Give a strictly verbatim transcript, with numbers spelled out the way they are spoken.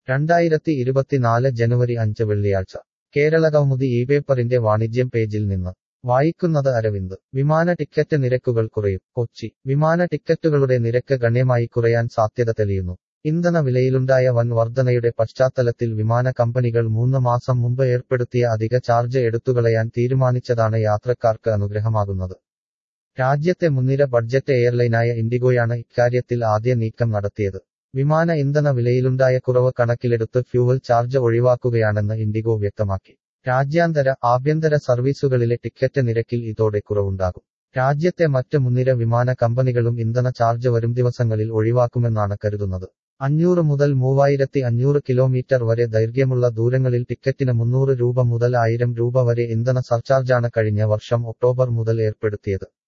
രണ്ടായിരത്തി ഇരുപത്തിനാല് ജനുവരി അഞ്ച് വെള്ളിയാഴ്ച കേരളകൗമുദി ഈ പേപ്പറിന്റെ വാണിജ്യം പേജിൽ നിന്ന് വായിക്കുന്നത് അരവിന്ദ് വിമാന ടിക്കറ്റ് നിരക്കുകൾ കുറയും കൊച്ചി വിമാന ടിക്കറ്റുകളുടെ നിരക്ക് ഗണ്യമായി കുറയാൻ സാധ്യത തെളിയുന്നു ഇന്ധന വിലയിലുണ്ടായ വൻ വർധനയുടെ പശ്ചാത്തലത്തിൽ വിമാന കമ്പനികൾ മൂന്ന് മാസം മുമ്പ് ഏർപ്പെടുത്തിയ അധിക ചാർജ് എടുത്തുകളയാൻ തീരുമാനിച്ചതാണ് യാത്രക്കാർക്ക് അനുഗ്രഹമാകുന്നത് രാജ്യത്തെ മുൻനിര ബഡ്ജറ്റ് എയർലൈനായ ഇൻഡിഗോയാണ് ഇക്കാര്യത്തിൽ ആദ്യ നീക്കം നടത്തിയത് വിമാന ഇന്ധന വിലയിലുണ്ടായ കുറവ് കണക്കിലെടുത്ത് ഫ്യൂവൽ ചാർജ് ഒഴിവാക്കുകയാണെന്ന് ഇൻഡിഗോ വ്യക്തമാക്കി രാജ്യാന്തര ആഭ്യന്തര സർവീസുകളിലെ ടിക്കറ്റ് നിരക്കിൽ ഇതോടെ കുറവുണ്ടാകും രാജ്യത്തെ മറ്റ് മുൻനിര വിമാന കമ്പനികളും ഇന്ധന ചാർജ് വരും ദിവസങ്ങളിൽ ഒഴിവാക്കുമെന്നാണ് കരുതുന്നത് അഞ്ഞൂറ് മുതൽ മൂവായിരത്തി അഞ്ഞൂറ് കിലോമീറ്റർ വരെ ദൈർഘ്യമുള്ള ദൂരങ്ങളിൽ ടിക്കറ്റിന് മുന്നൂറ് രൂപ മുതൽ ആയിരം രൂപ വരെ ഇന്ധന സർചാർജാണ് കഴിഞ്ഞ വർഷം ഒക്ടോബർ മുതൽ ഏർപ്പെടുത്തിയത്